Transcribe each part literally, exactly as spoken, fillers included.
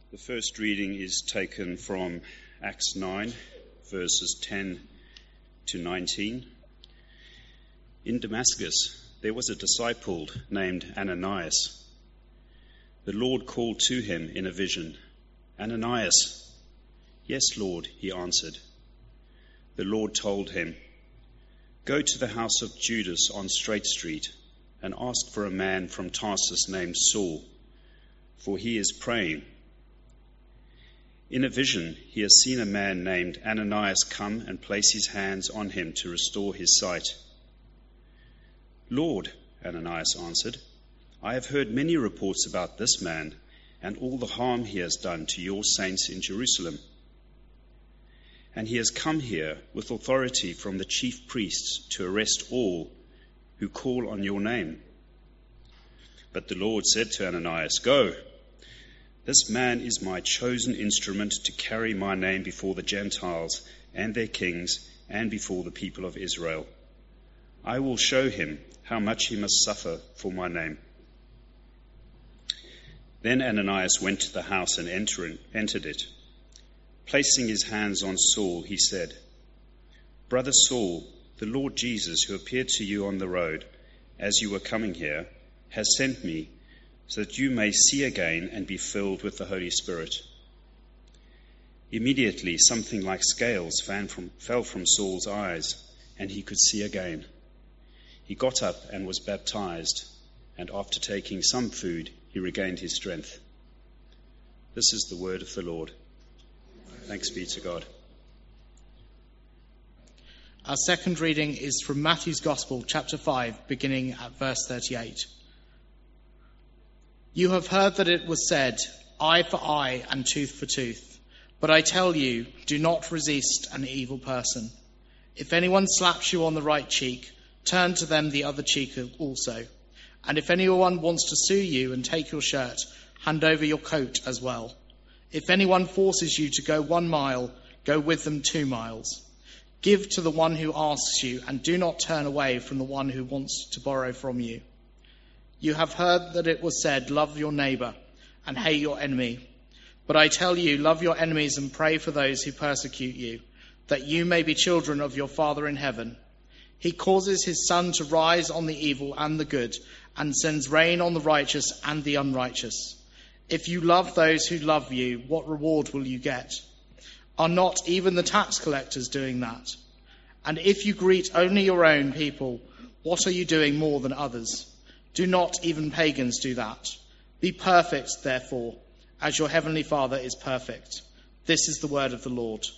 The first reading is taken from Acts nine, verses ten to nineteen. In Damascus, there was a disciple named Ananias. The Lord called to him in a vision, "Ananias." "Yes, Lord," he answered. The Lord told him, "Go to the house of Judas on Straight Street and ask for a man from Tarsus named Saul, for he is praying. In a vision, he has seen a man named Ananias come and place his hands on him to restore his sight." "Lord," Ananias answered, "I have heard many reports about this man and all the harm he has done to your saints in Jerusalem. And he has come here with authority from the chief priests to arrest all who call on your name." But the Lord said to Ananias, "Go. This man is my chosen instrument to carry my name before the Gentiles and their kings and before the people of Israel. I will show him how much he must suffer for my name." Then Ananias went to the house and entered it. Placing his hands on Saul, he said, "Brother Saul, the Lord Jesus, who appeared to you on the road as you were coming here, has sent me so that you may see again and be filled with the Holy Spirit." Immediately something like scales fell from Saul's eyes, and he could see again. He got up and was baptized, and after taking some food, he regained his strength. This is the word of the Lord. Thanks be to God. Our second reading is from Matthew's Gospel, chapter five, beginning at verse thirty-eight. "You have heard that it was said, 'Eye for eye and tooth for tooth.' But I tell you, do not resist an evil person. If anyone slaps you on the right cheek, turn to them the other cheek also. And if anyone wants to sue you and take your shirt, hand over your coat as well. If anyone forces you to go one mile, go with them two miles. Give to the one who asks you, and do not turn away from the one who wants to borrow from you. You have heard that it was said, 'Love your neighbor and hate your enemy.' But I tell you, love your enemies and pray for those who persecute you, that you may be children of your Father in heaven. He causes his sun to rise on the evil and the good, and sends rain on the righteous and the unrighteous. If you love those who love you, what reward will you get? Are not even the tax collectors doing that? And if you greet only your own people, what are you doing more than others? Do not even pagans do that? Be perfect, therefore, as your heavenly Father is perfect." This is the word of the Lord.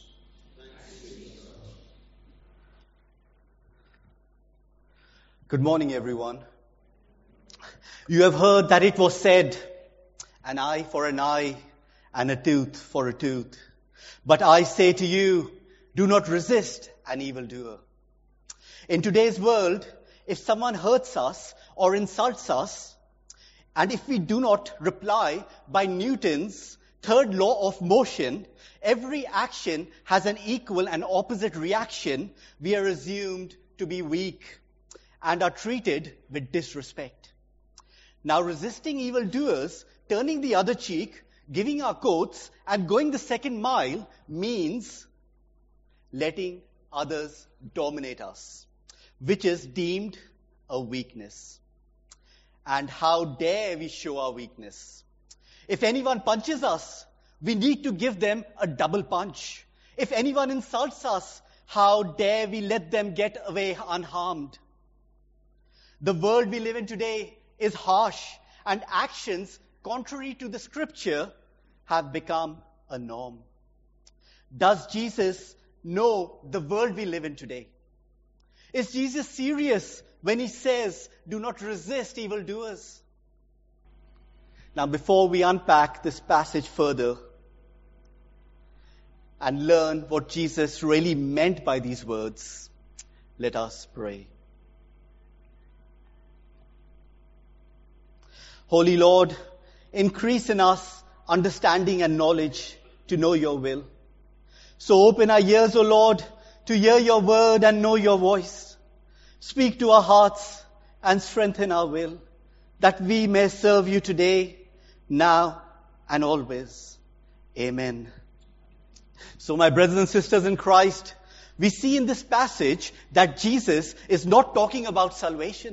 Good morning, everyone. You have heard that it was said, "An eye for an eye and a tooth for a tooth." But I say to you, do not resist an evildoer. In today's world, if someone hurts us or insults us, and if we do not reply by Newton's third law of motion, every action has an equal and opposite reaction, we are assumed to be weak and are treated with disrespect. Now, resisting evildoers, turning the other cheek, giving our coats, and going the second mile means letting others dominate us, which is deemed a weakness. And how dare we show our weakness? If anyone punches us, we need to give them a double punch. If anyone insults us, how dare we let them get away unharmed? The world we live in today is harsh, and actions contrary to the scripture have become a norm. Does Jesus know the world we live in today? Is Jesus serious when he says, "Do not resist evildoers"? Now, before we unpack this passage further and learn what Jesus really meant by these words, let us pray. Holy Lord, increase in us understanding and knowledge to know your will. So open our ears, O Lord, to hear your word and know your voice. Speak to our hearts and strengthen our will, that we may serve you today, now, and always. Amen. So my brothers and sisters in Christ, we see in this passage that Jesus is not talking about salvation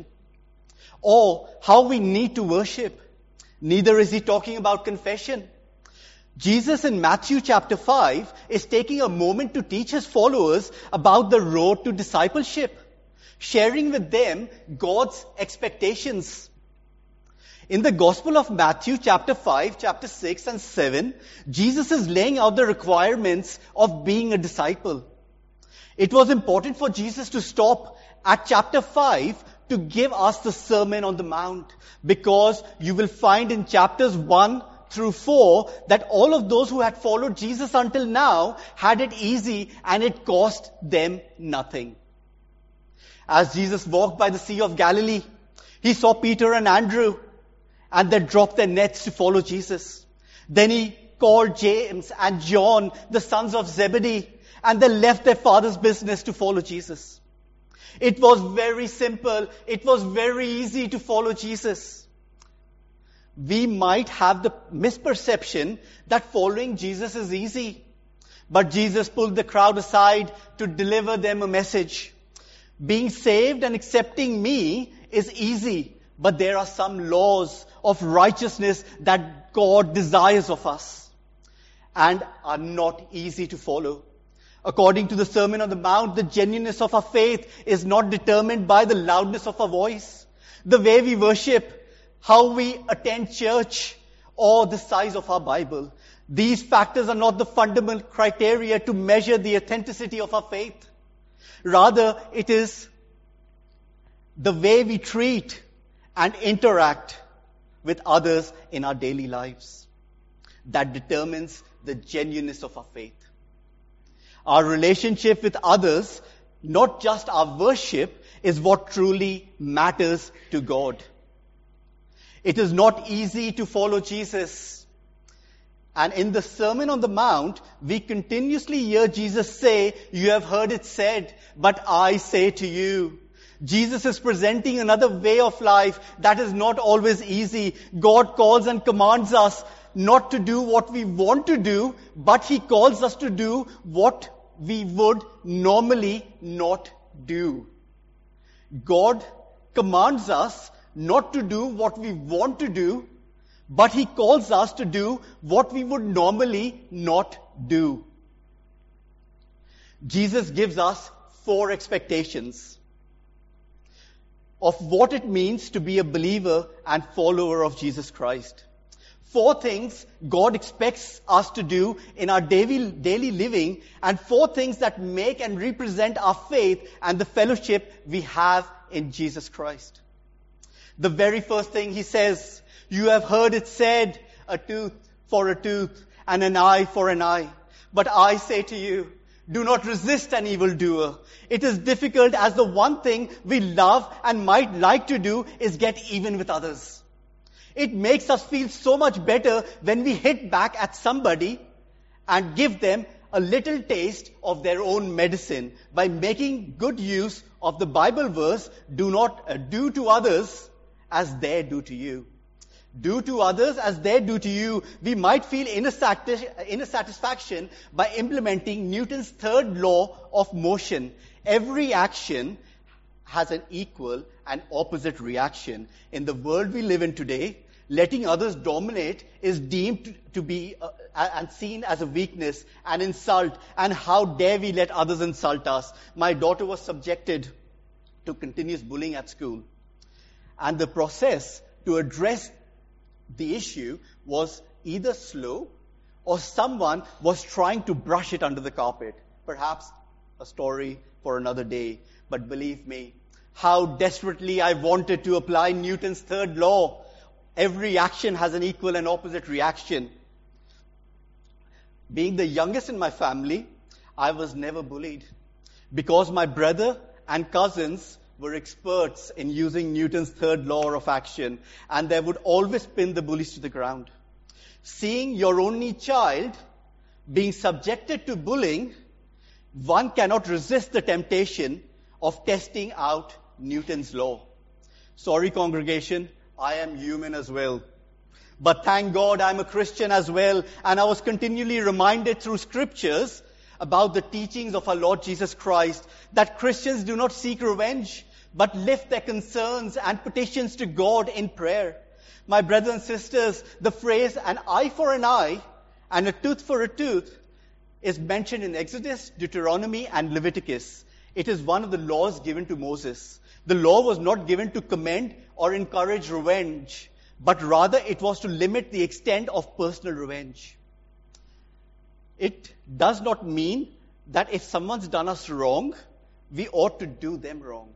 or how we need to worship. Neither is he talking about confession. Jesus in Matthew chapter five is taking a moment to teach his followers about the road to discipleship, sharing with them God's expectations. In the Gospel of Matthew chapter five, chapter six and seven, Jesus is laying out the requirements of being a disciple. It was important for Jesus to stop at chapter five to give us the Sermon on the Mount, because you will find in chapters one through four that all of those who had followed Jesus until now had it easy and it cost them nothing. As Jesus walked by the Sea of Galilee, he saw Peter and Andrew, and they dropped their nets to follow Jesus. Then he called James and John, the sons of Zebedee, and they left their father's business to follow Jesus. It was very simple. It was very easy to follow Jesus. We might have the misperception that following Jesus is easy. But Jesus pulled the crowd aside to deliver them a message. Being saved and accepting me is easy, but there are some laws of righteousness that God desires of us and are not easy to follow. According to the Sermon on the Mount, the genuineness of our faith is not determined by the loudness of our voice, the way we worship, how we attend church, or the size of our Bible. These factors are not the fundamental criteria to measure the authenticity of our faith. Rather, it is the way we treat and interact with others in our daily lives that determines the genuineness of our faith. Our relationship with others, not just our worship, is what truly matters to God. It is not easy to follow Jesus. And in the Sermon on the Mount, we continuously hear Jesus say, "You have heard it said, but I say to you." Jesus is presenting another way of life that is not always easy. God calls and commands us not to do what we want to do, but He calls us to do what we would normally not do. God commands us not to do what we want to do, but He calls us to do what we would normally not do. Jesus gives us four expectations of what it means to be a believer and follower of Jesus Christ. Four things God expects us to do in our daily, daily living, and four things that make and represent our faith and the fellowship we have in Jesus Christ. The very first thing He says, "You have heard it said, a tooth for a tooth and an eye for an eye. But I say to you, do not resist an evildoer." It is difficult, as the one thing we love and might like to do is get even with others. It makes us feel so much better when we hit back at somebody and give them a little taste of their own medicine by making good use of the Bible verse, "Do not uh, do to others as they do to you." Do to others as they do to you. We might feel inner, satis- inner satisfaction by implementing Newton's third law of motion. Every action has an equal and opposite reaction. In the world we live in today, letting others dominate is deemed to, to be uh, and seen as a weakness, an insult, and how dare we let others insult us. My daughter was subjected to continuous bullying at school, and the process to address the issue was either slow or someone was trying to brush it under the carpet. Perhaps a story for another day. But believe me, how desperately I wanted to apply Newton's third law. Every action has an equal and opposite reaction. Being the youngest in my family, I was never bullied because my brother and cousins were experts in using Newton's third law of action, and they would always pin the bullies to the ground. Seeing your only child being subjected to bullying, one cannot resist the temptation of testing out Newton's law. Sorry, congregation, I am human as well. But thank God I'm a Christian as well, and I was continually reminded through scriptures about the teachings of our Lord Jesus Christ, that Christians do not seek revenge, but lift their concerns and petitions to God in prayer. My brothers and sisters, the phrase an eye for an eye and a tooth for a tooth is mentioned in Exodus, Deuteronomy, and Leviticus. It is one of the laws given to Moses. The law was not given to commend or encourage revenge, but rather it was to limit the extent of personal revenge. It does not mean that if someone's done us wrong, we ought to do them wrong.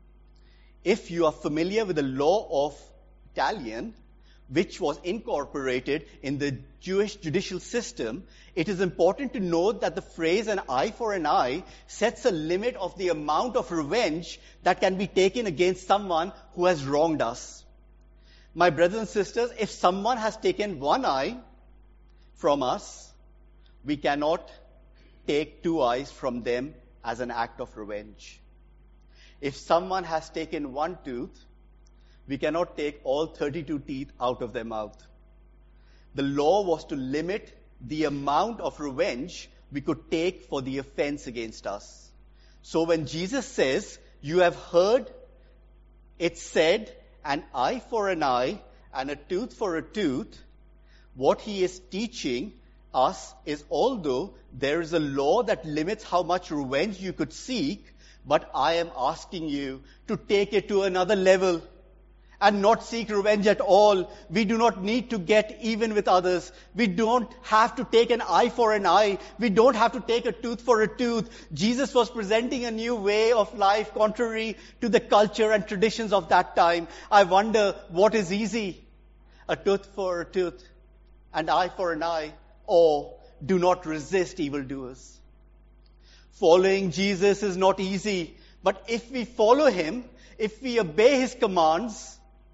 If you are familiar with the law of Italian, which was incorporated in the Jewish judicial system, it is important to note that the phrase an eye for an eye sets a limit of the amount of revenge that can be taken against someone who has wronged us. My brothers and sisters, if someone has taken one eye from us, we cannot take two eyes from them as an act of revenge. If someone has taken one tooth, we cannot take all thirty-two teeth out of their mouth. The law was to limit the amount of revenge we could take for the offense against us. So when Jesus says, you have heard it said, an eye for an eye and a tooth for a tooth, what he is teaching us is, although there is a law that limits how much revenge you could seek, but I am asking you to take it to another level and not seek revenge at all. We do not need to get even with others. We don't have to take an eye for an eye. We don't have to take a tooth for a tooth. Jesus was presenting a new way of life contrary to the culture and traditions of that time. I wonder what is easy, a tooth for a tooth, an eye for an eye, or do not resist evildoers. Following Jesus is not easy, but if we follow him, if we obey his commands,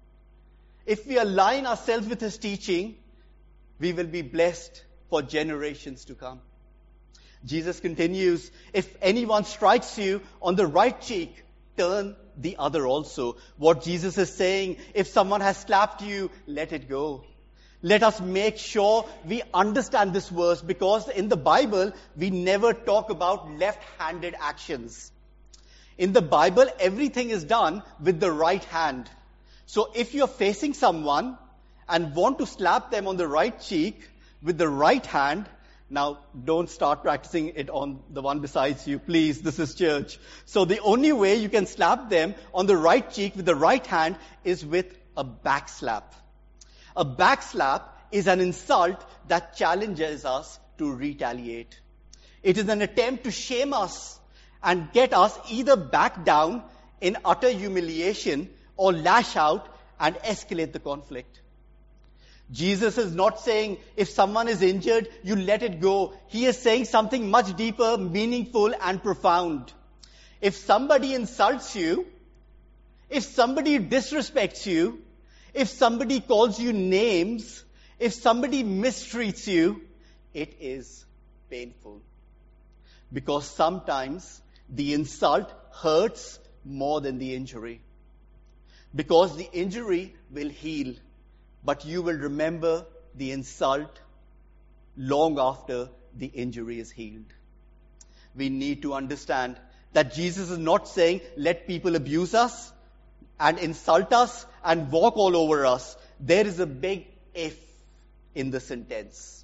if we align ourselves with his teaching, we will be blessed for generations to come. Jesus continues, if anyone strikes you on the right cheek, turn the other also. What Jesus is saying, if someone has slapped you, let it go. Let us make sure we understand this verse, because in the Bible, we never talk about left-handed actions. In the Bible, everything is done with the right hand. So if you're facing someone and want to slap them on the right cheek with the right hand, now don't start practicing it on the one besides you, please. This is church. So the only way you can slap them on the right cheek with the right hand is with a back slap. A back slap is an insult that challenges us to retaliate. It is an attempt to shame us and get us either back down in utter humiliation or lash out and escalate the conflict. Jesus is not saying if someone is injured, you let it go. He is saying something much deeper, meaningful, and profound. If somebody insults you, if somebody disrespects you, if somebody calls you names, if somebody mistreats you, it is painful. Because sometimes the insult hurts more than the injury. Because the injury will heal, but you will remember the insult long after the injury is healed. We need to understand that Jesus is not saying, let people abuse us and insult us and walk all over us. There is a big if in the sentence.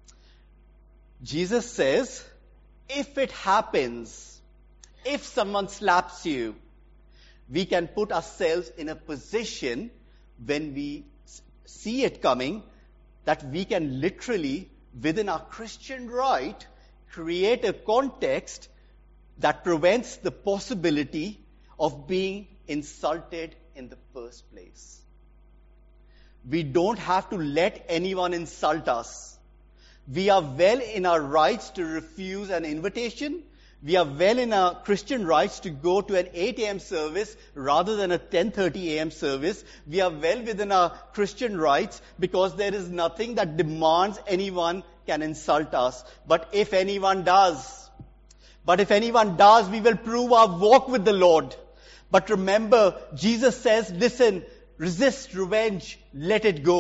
Jesus says, if it happens, if someone slaps you, we can put ourselves in a position when we see it coming that we can literally, within our Christian right, create a context that prevents the possibility of being insulted in the first place. We don't have to let anyone insult us. We are well in our rights to refuse an invitation. We are well in our Christian rights to go to an eight a.m. service rather than a ten thirty a.m. service. We are well within our Christian rights because there is nothing that demands anyone can insult us. But if anyone does, but if anyone does, we will prove our walk with the Lord. But remember, Jesus says, listen, resist revenge, let it go.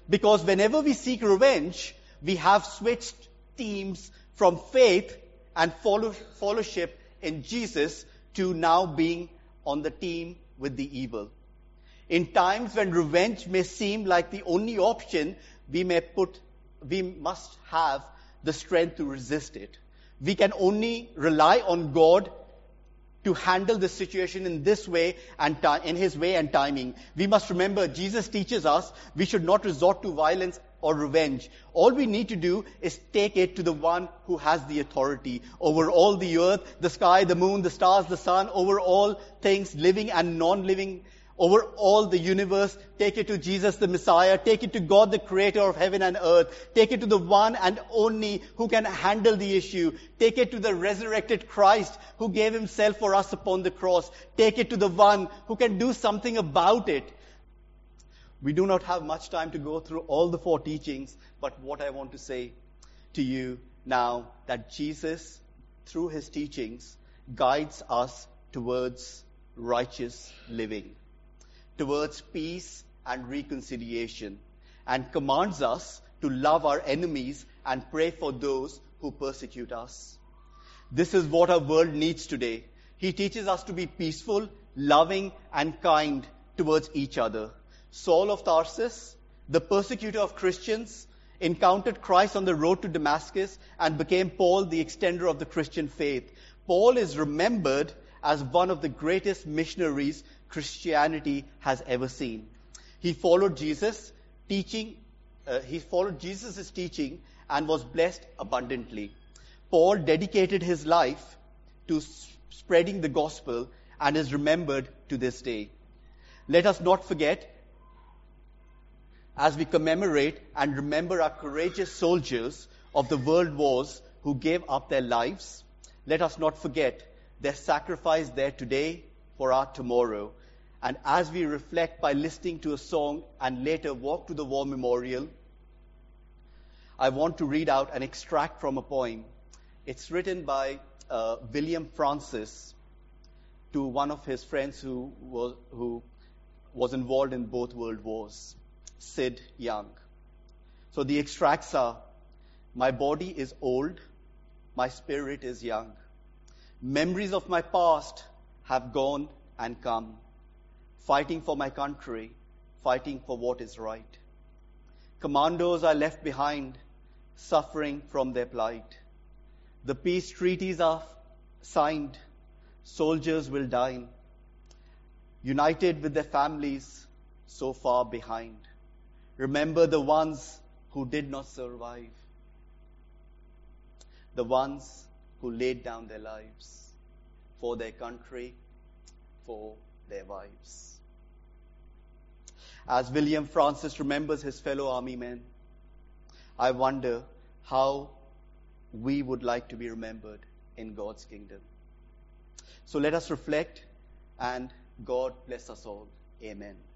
Because whenever we seek revenge, we have switched teams from faith and follow, fellowship in Jesus to now being on the team with the evil. In times when revenge may seem like the only option, we may put, we must have the strength to resist it. We can only rely on God to handle the situation in this way and ti- in His way and timing. We must remember, Jesus teaches us we should not resort to violence or revenge. All we need to do is take it to the one who has the authority over all the earth, the sky, the moon, the stars, the sun, over all things living and non-living, over all the universe. Take it to Jesus the Messiah. Take it to God the Creator of heaven and earth. Take it to the one and only who can handle the issue. Take it to the resurrected Christ who gave Himself for us upon the cross. Take it to the one who can do something about it. We do not have much time to go through all the four teachings, but what I want to say to you now, that Jesus, through His teachings, guides us towards righteous living, towards peace and reconciliation, and commands us to love our enemies and pray for those who persecute us. This is what our world needs today. He teaches us to be peaceful, loving, and kind towards each other. Saul of Tarsus, the persecutor of Christians, encountered Christ on the road to Damascus and became Paul, the extender of the Christian faith. Paul is remembered as one of the greatest missionaries Christianity has ever seen. He followed Jesus, teaching. Uh, he followed Jesus' teaching and was blessed abundantly. Paul dedicated his life to s- spreading the gospel and is remembered to this day. Let us not forget, as we commemorate and remember our courageous soldiers of the world wars who gave up their lives, let us not forget their sacrifice there today for our tomorrow. And as we reflect by listening to a song and later walk to the war memorial, I want to read out an extract from a poem. It's written by uh, William Francis to one of his friends who was, who was involved in both world wars, Sid Young. So the extracts are: my body is old, my spirit is young. Memories of my past have gone and come, fighting for my country, fighting for what is right. Commandos are left behind, suffering from their plight. The peace treaties are signed, soldiers will die, united with their families, so far behind. Remember the ones who did not survive, the ones who laid down their lives for their country, for their wives. As William Francis remembers his fellow army men, I wonder how we would like to be remembered in God's kingdom. So let us reflect, and God bless us all. Amen.